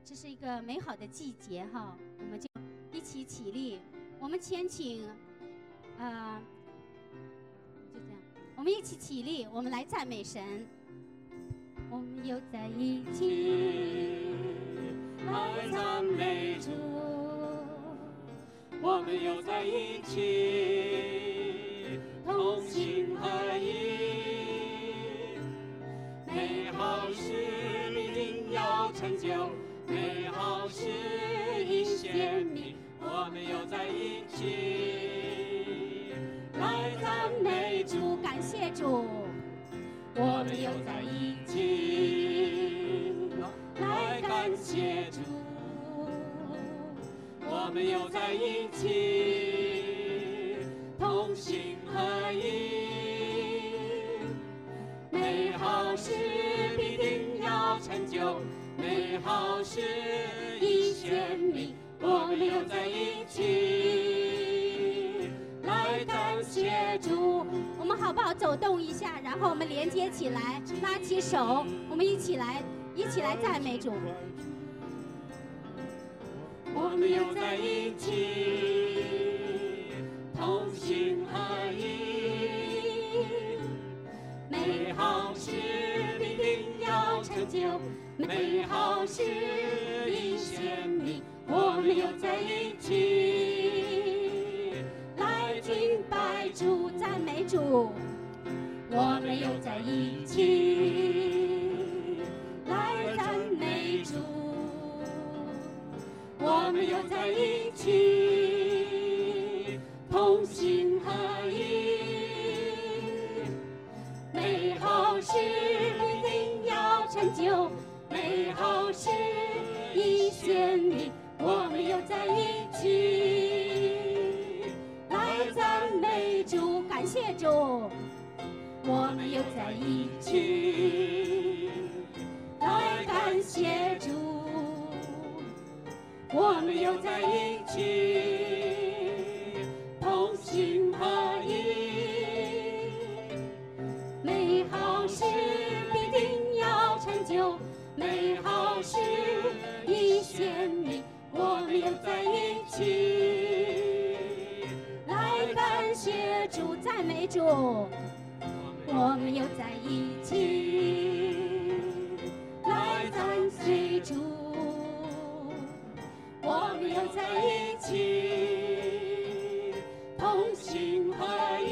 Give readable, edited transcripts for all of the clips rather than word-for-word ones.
这是一个美好的季节哈，我们就一起起立，我们先请，就这样，我们一起起立，我们来赞美神。我们又在一起来赞美主， 我们又在一起同心合一，美好事必定要成就，美好事已显明，我们又在一起来赞美主， 感谢主， 我们又在一起来感谢主，我们又在一起同心合一，美好事必定要成就，美好事已显明，我们又在一起来感谢主。 我们好不好走动一下，然后我们连接起来，拉起手，我们一起来赞美主。 我们又在一起同心合一，美好事必定要成就，美好事已显明，我们又在一起来敬拜主， 赞美主。 我们又在一起来赞美主，我们又在一起同心合一，美好事必定要成就，美好事已显明，我们又在一起来赞美主， 感谢主。 我们又在一起来感谢主，我们又在一起同心合一，美好事必定要成就，美好事已显明，我们又在一起来感谢主， 赞美主。 我们又在一起来赞美主，我们又在一起同心合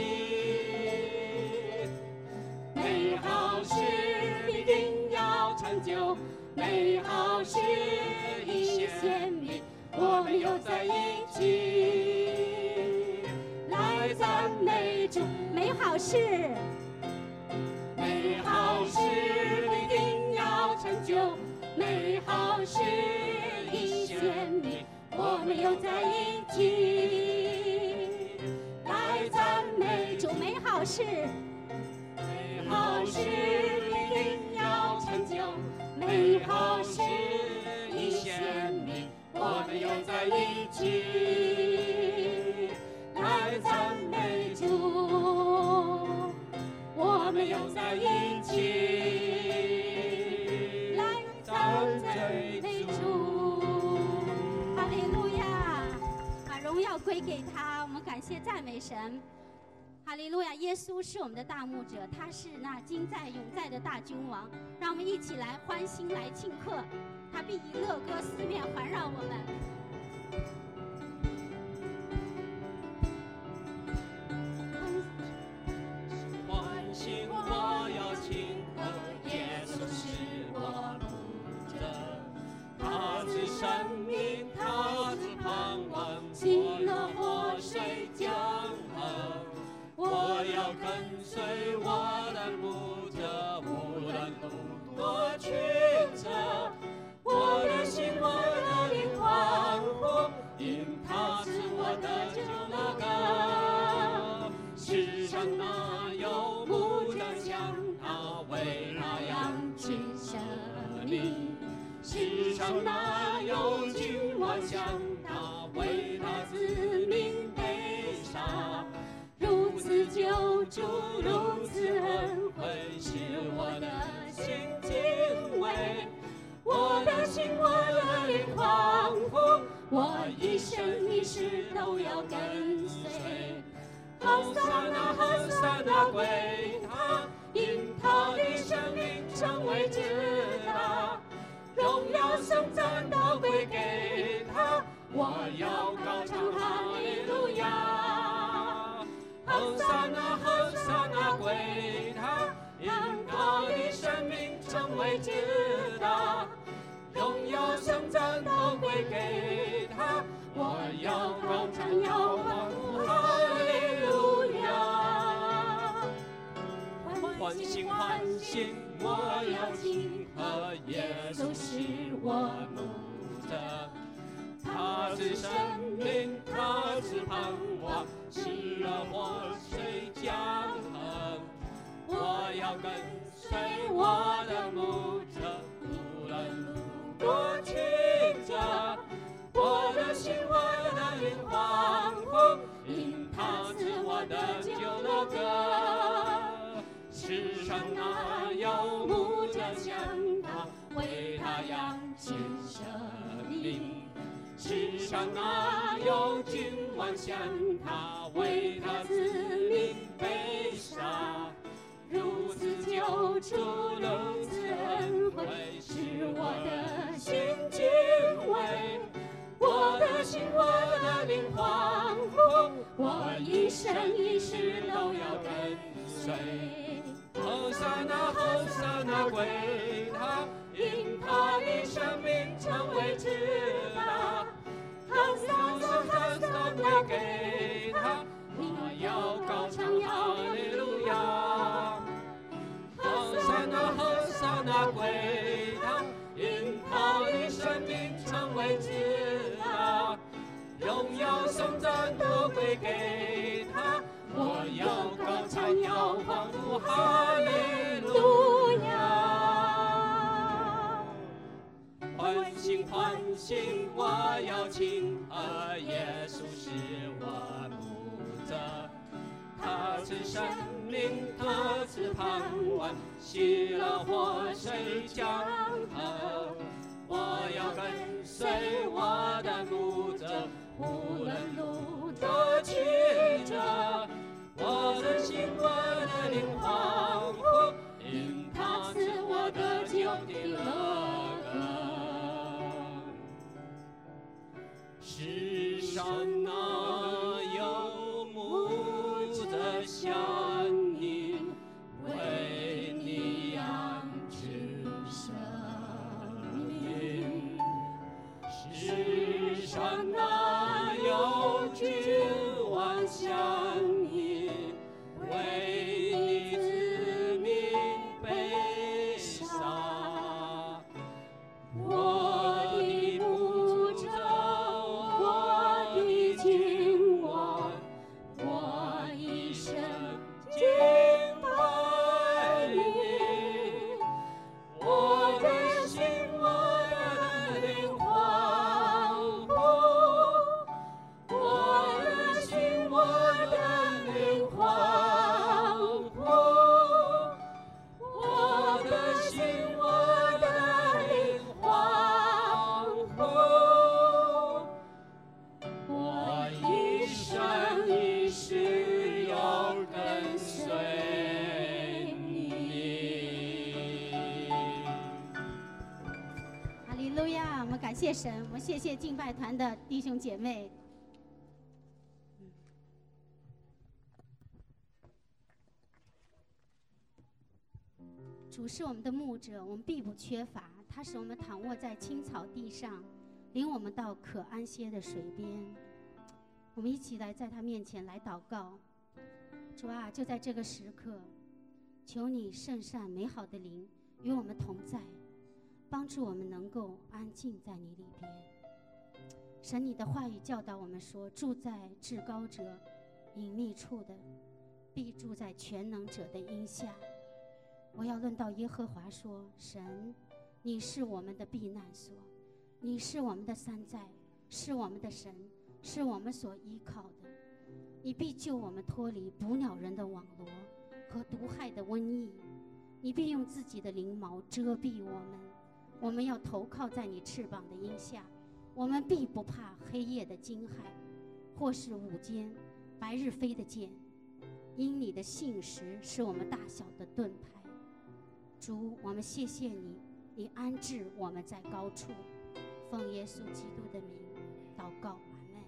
一，美好事必定要成就，美好事已显明，我们又在一起来赞美主， 美好事。 美好事必定要成就，美好事已显明，我们又在一起来赞美主， 美好事。 美好事必定要成就，美好事已显明，我们又在一起来赞美主，我们又在一起来赞美主， 哈利路亚，把荣耀归给他，我们感谢赞美神。哈利路亚，耶稣是我们的大牧者，他是那今在永在的大君王，让我们一起来欢欣来庆贺，他必以乐歌四面环绕我们。 我要庆贺，耶稣是我牧者，他是生命，他是盼望，喜乐活水江河。我要跟随我的牧者，无论路多曲折，我的心我的灵欢呼，因他是我的救乐歌。世上哪有牧者像他，为那羊群舍命？世上哪有君王像他，为他子民被杀？如此救助，如此恩惠，使我的心敬畏。我的心，我的灵一生一世都要跟随。 好撒那好撒那归他，因他的生命成为至大，荣耀颂赞都归给他，我要高唱哈利路亚。好撒那归他，因他的生命成为至大，荣耀颂赞都归给他，我要高唱要欢呼哈利路亚。欢欣欢欣，我要敬和耶稣是我牧者，他是生命，他是盼望，是活水江河。我要跟随我的牧者，无论路多曲折，我的心我的灵欢呼，因他是我的救乐歌。世上哪有牧者像他，为他扬起生命？世上哪有君王像他，为他子民被杀？如此救助，如此恩惠，使我的心敬畏。我的心，我的灵欢呼，我一生一世都要跟随。好撒那归他，因他的生命成为至大。好撒那归给他，我要高唱哈利路亚。好撒那归他，因他的生命成为至大，荣耀颂赞都归给他，我要高唱要欢呼哈利路亚。欢欣欢欣，我要敬和耶稣是我牧者，他是生命，他是盼望，喜乐活水江河。我要跟随我的牧者，无论路多曲折，我的心我的灵欢呼，因他是我的救的乐歌。世上哪有牧者像你，为你养殖生命？世上哪有君王像你，为你子民被杀？我的牧者，我的君王，我一生敬拜你。我的心，我的灵欢呼，我的心，我的灵欢呼，我的心，我的灵欢呼，我一生一世要跟随你。 哈利路亚！我们感谢神，我们谢谢敬拜团的弟兄姐妹。主是我们的牧者，我们必不缺乏。他使我们躺卧在青草地上，领我们到可安歇的水边。我们一起来在他面前来祷告。主啊，就在这个时刻，求你圣善美好的灵与我们同在，帮助我们能够安静在你里边。神，你的话语教导我们说，住在至高者隐秘处的，必住在全能者的荫下。我要论到耶和华说，神，你是我们的避难所，你是我们的山寨，是我们的神，是我们所依靠的。你必救我们脱离捕鸟人的网罗和毒害的瘟疫，你必用自己的翎毛遮蔽我们，我们要投靠在你翅膀的荫下， 我们必不怕黑夜的惊骇，或是午间白日飞的箭，因你的信实是我们大小的盾牌。主，我们谢谢你，你安置我们在高处。奉耶稣基督的名祷告，阿们。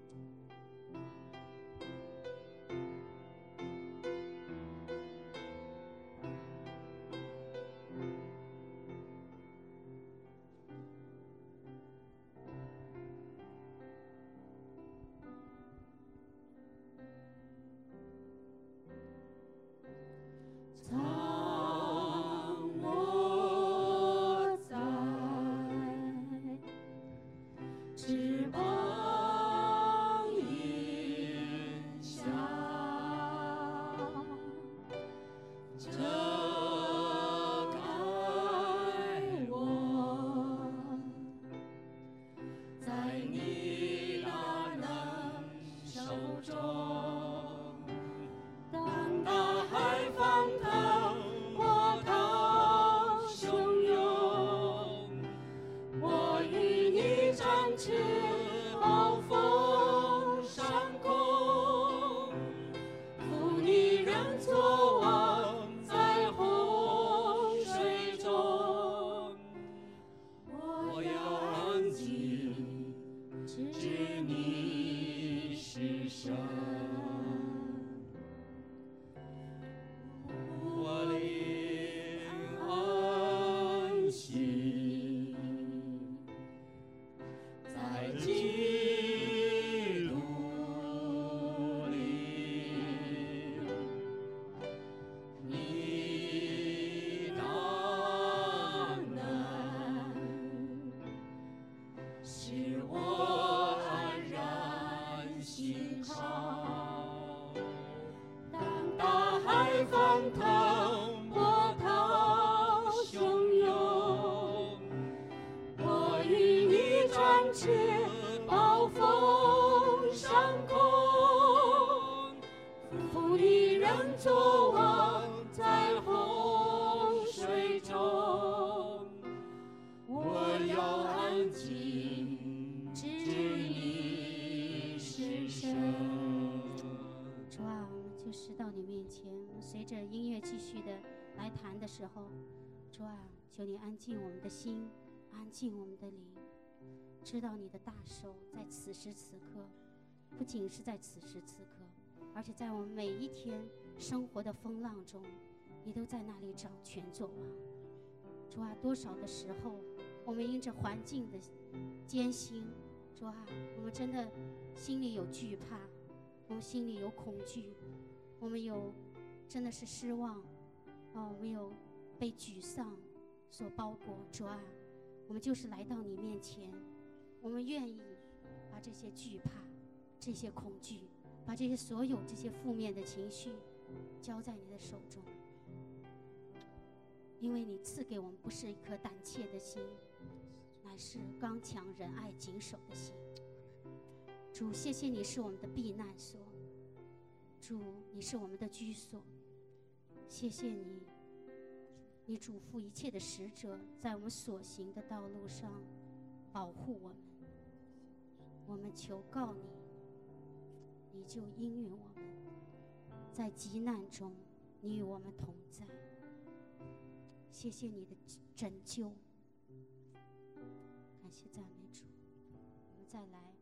时候，主啊，求你安静我们的心，安静我们的灵，知道你的大手在此时此刻，不仅是在此时此刻，而且在我们每一天生活的风浪中，你都在那里掌权作王。主啊，多少的时候，我们因着环境的艰辛，主啊，我们真的心里有惧怕，我们心里有恐惧，我们有真的是失望。我们有被沮丧所包裹，主啊，我们就是来到你面前，我们愿意把这些惧怕、这些恐惧，把这些所有这些负面的情绪交在你的手中，因为你赐给我们不是一颗胆怯的心，乃是刚强仁爱谨守的心。主，谢谢你是我们的避难所，主，你是我们的居所。谢谢你，你嘱咐一切的使者，在我们所行的道路上保护我们。我们求告你，你就应允我们。在急难中，你与我们同在。谢谢你的拯救，感谢赞美主。我们再来。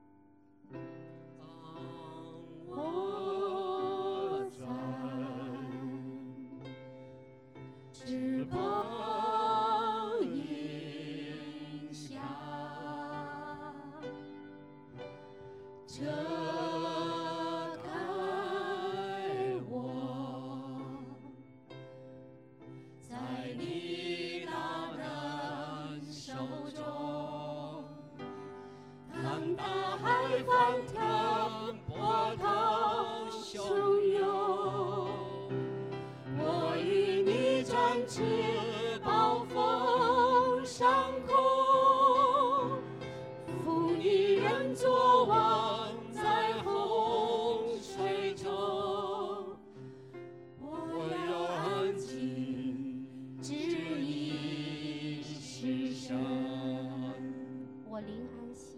我在翅膀荫下，遮盖我，在你大能手中，当大海翻腾，波涛汹涌，我与你展翅暴风上空，负你人作王，在洪水中，我要安静，知你是神。 我灵安息。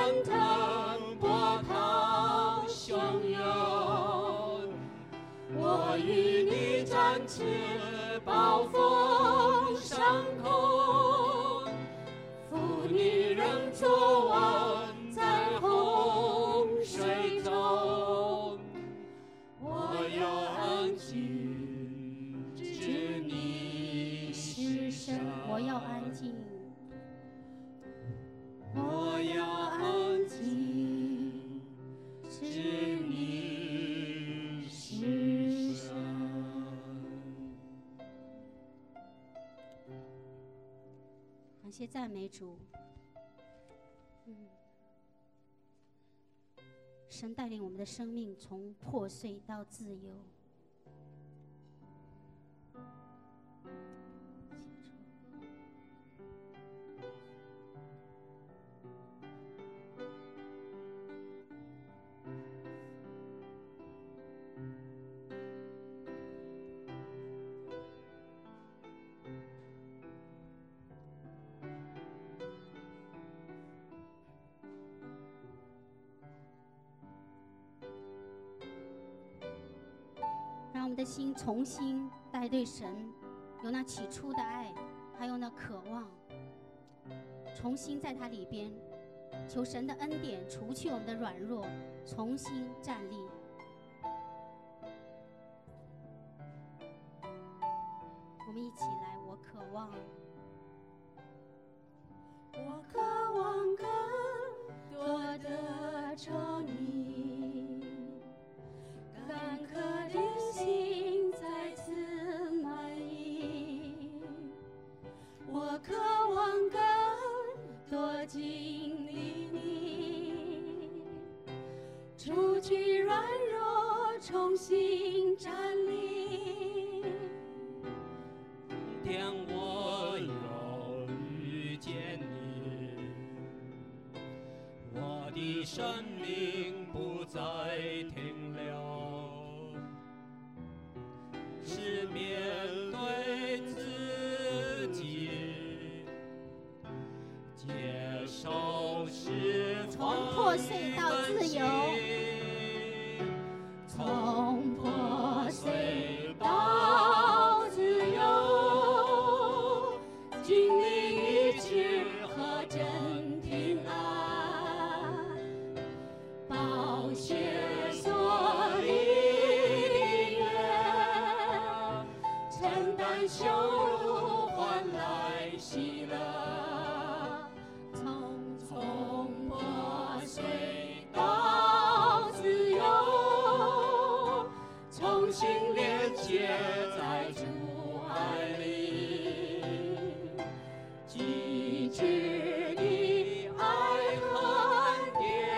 腾，波涛汹涌。我与你展翅，暴风上空，负你仍坐稳在洪水中。我要安静，知你是神。 我要安静， 我要安静，知你是神。 感谢赞美主。神带领我们的生命从破碎到自由。让我们的心重新带对神有那起初的爱，还有那渴望，重新在它里边，求神的恩典除去我们的软弱，重新站立。我们一起来，我渴望， 我渴望更多地找你，干渴的心再次满溢。我渴望更多经历你，除去软弱，重新站立。今天我要遇见你，我的生命不再停留，是面对自己，接受释放从破碎到自由， 从破碎到自由，经历医治和真平安，宝血所立的约，承担羞辱换来喜乐，从破碎到自由，重新连接在主爱里，极致的爱和恩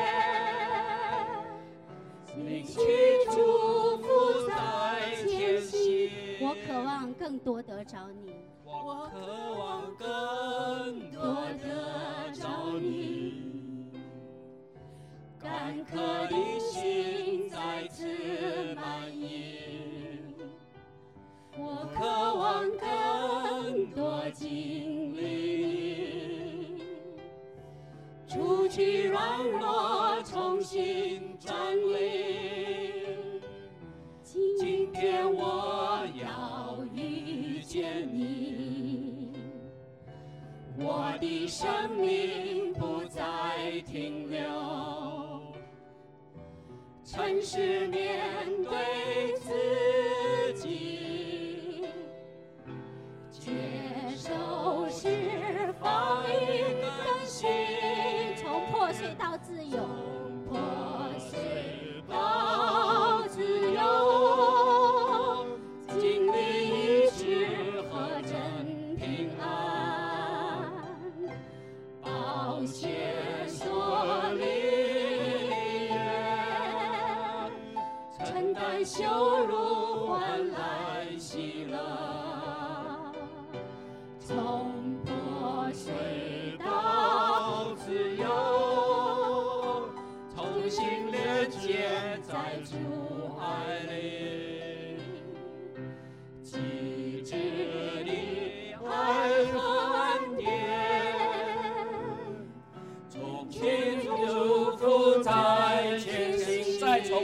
典，领取祝福在前行。 我渴望更多得着你。 我渴望更多地找你，干渴的心再次满溢。我渴望更多经历你，除去软弱，重新站立。今天我要遇见你，我的生命不再停留，诚实面对自己，接受释放与更新， 从破碎到自由， 破碎到自由，经历医治和真平安，宝血所立约，承担羞辱换来喜乐，从破碎到自由，重新连接在主爱里，极致的爱和恩典，从天主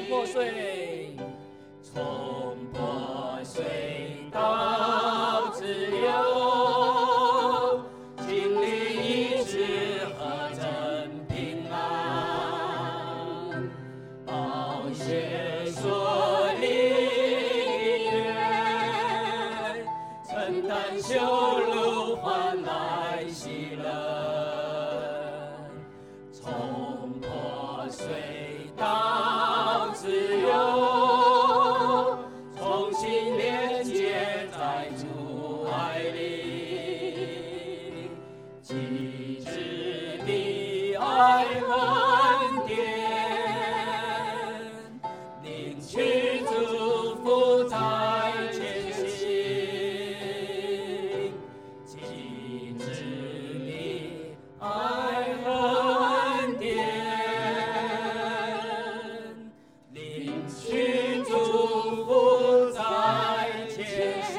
破碎，从破碎到自由，经历医治和真平安，宝血所立约，承担羞辱换来喜乐，从破碎到自由，重新连接在主爱里，极致的爱和恩典，领取祝福在前行，极致的爱和恩典，领取祝福在前行。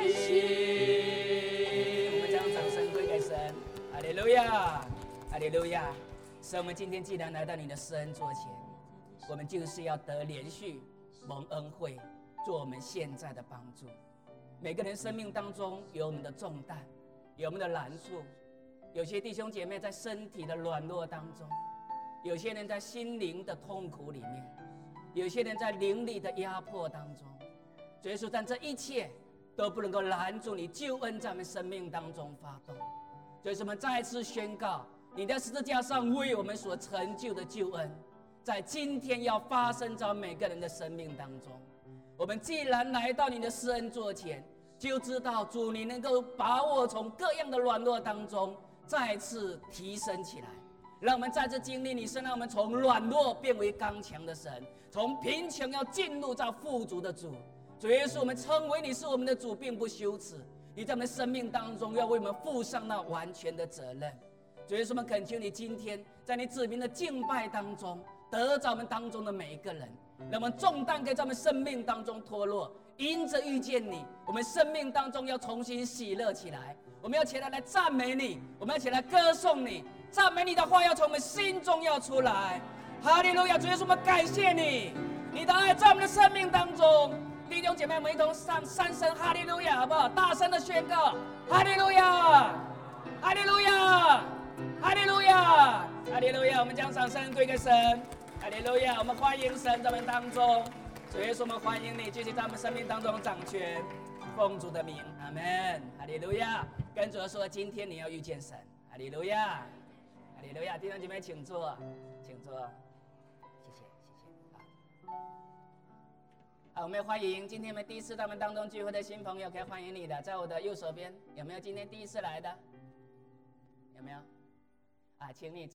我们将掌声归给神，哈利路亚，哈利路亚！神，我们今天既然来到你的施恩座前，我们就是要得连续蒙恩惠，做我们现在的帮助。每个人生命当中有我们的重担，有我们的难处，有些弟兄姐妹在身体的软弱当中，有些人在心灵的痛苦里面，有些人在灵力的压迫当中。主耶稣，但这一切都不能够拦住你救恩在我们生命当中发动。所以我们再次宣告，你在十字架上为我们所成就的救恩，在今天要发生在每个人的生命当中。我们既然来到你的施恩座前，就知道主你能够把我从各样的软弱当中再次提升起来，让我们再次经历你是让我们从软弱变为刚强的神，从贫穷要进入到富足的主。主耶稣，我们称为你是我们的主，并不羞耻。你在我们的生命当中要为我们负上那完全的责任。主耶稣，我们恳求你今天在你子民的敬拜当中，得着我们当中的每一个人，让我们重担可以在我们生命当中脱落。因着遇见你，我们生命当中要重新喜乐起来。我们要起来赞美你，我们要起来歌颂你，赞美你的话要从我们心中要出来。哈利路亚！主耶稣，我们感谢你，你的爱在我们的生命当中。弟兄姐妹，我们一同上三声哈利路亚，好不好？大声的宣告哈利路亚，哈利路亚，哈利路亚，哈利路亚！我们将掌声归给神，哈利路亚！我们欢迎神在我们当中。主耶稣，我们欢迎你继续在我们生命当中掌权，奉主的名，阿们，哈利路亚！跟主说，今天你要遇见神，哈利路亚，哈利路亚！弟兄姐妹，请坐，请坐，谢谢，谢谢。好，我们欢迎今天我们第一次到我们当中聚会的新朋友，可以欢迎你的，在我的右手边，有没有今天第一次来的？有没有？请你。